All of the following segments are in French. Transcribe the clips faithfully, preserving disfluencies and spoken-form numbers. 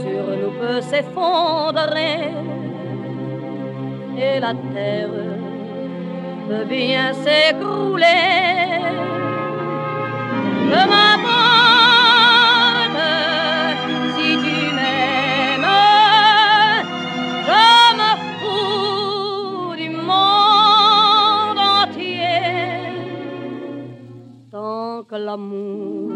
sur nous peut s'effondrer et la terre peut bien s'écrouler. Peu m'importe si tu m'aimes, je me fous du monde entier. Tant que l'amour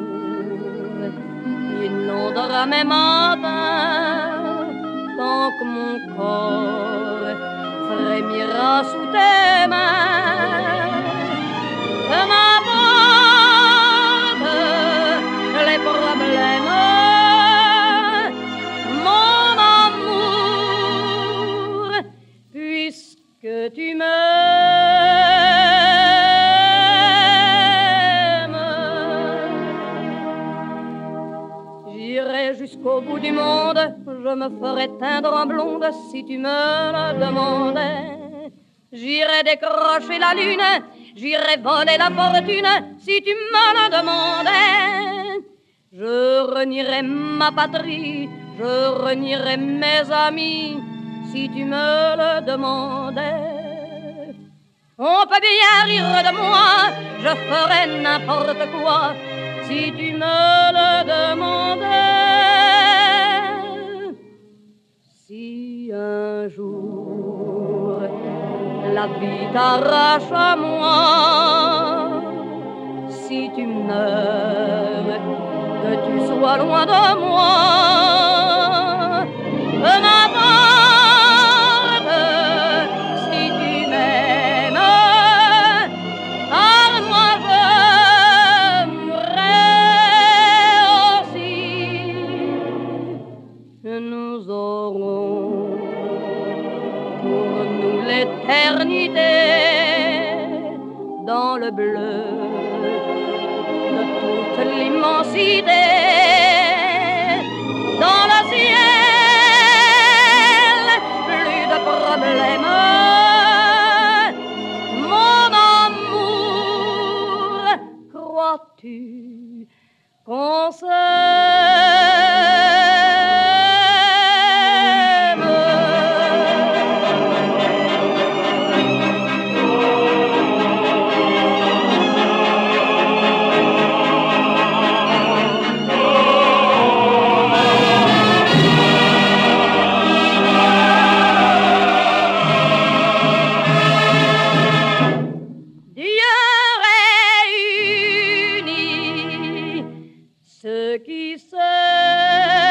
inondera mes matins, tant que mon corps frémira sous tes mains, que m'apporte les problèmes, mon amour, puisque tu m'aimes. J'irai jusqu'au bout du monde, je me ferai teindre en blonde si tu me le demandais. J'irai décrocher la lune, j'irai voler la fortune si tu me le demandais. Je renierai ma patrie, je renierai mes amis si tu me le demandais. On peut bien rire de moi, je ferai n'importe quoi si tu me le demandais. Si un jour la vie t'arrache à moi, si tu meurs, que tu sois loin de moi, peu m'importe si tu m'aimes, car moi je mourrai aussi. Nous aurons pour nous l'éternité dans le bleu de toute l'immensité, dans le ciel, plus de problèmes. Mon amour, crois-tu qu'on s'aime? Ceux qui s'aiment.